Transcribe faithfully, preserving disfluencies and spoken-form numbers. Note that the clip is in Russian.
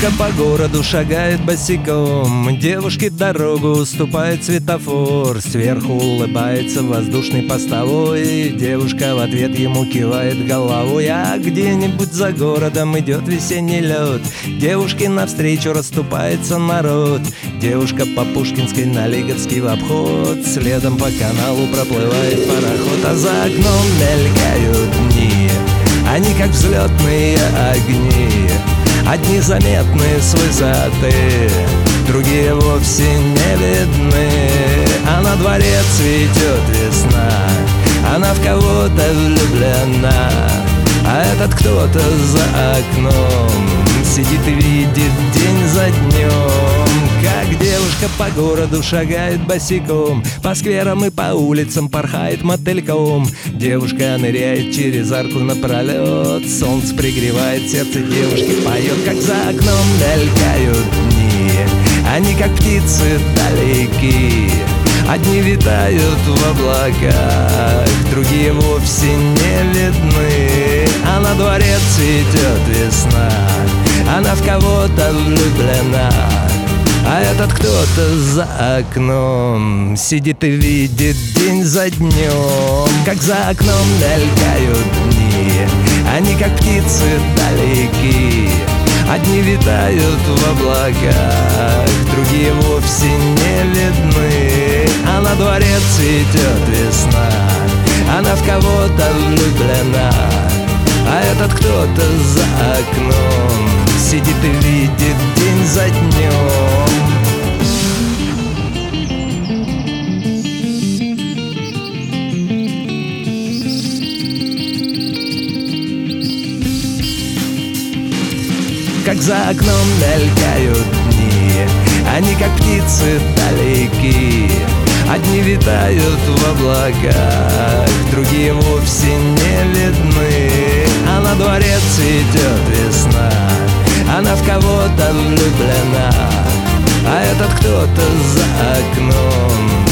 Девушка по городу шагает босиком, девушке дорогу уступает светофор. Сверху улыбается воздушный постовой, девушка в ответ ему кивает головой. А где-нибудь за городом идет весенний лед, девушке навстречу расступается народ. Девушка по Пушкинской на Лиговский в обход, следом по каналу проплывает пароход. А за окном мелькают дни, они как взлетные огни, одни заметны с высоты, другие вовсе не видны. А на дворе цветет весна, она в кого-то влюблена, а этот кто-то за окном сидит и видит день за днем. Как девушка по городу шагает босиком, по скверам и по улицам порхает мотыльком. Девушка ныряет через арку напролет, солнце пригревает, сердце девушки поет. Как за окном мелькают дни, они как птицы далеки, одни витают в облаках, другие вовсе не видны. А на дворе цветет весна, она в кого-то влюблена, а этот кто-то за окном сидит и видит день за днем. Как за окном мелькают дни, они как птицы далеки, одни витают в облаках, другие вовсе не видны. А на дворе цветет весна, она в кого-то влюблена, а этот кто-то за окном сидит и видит день за днем. Как за окном мелькают дни, они как птицы далеки, одни витают в облаках, другие вовсе не видны. А на дворе цветет весна, она в кого-то влюблена, а этот кто-то за окном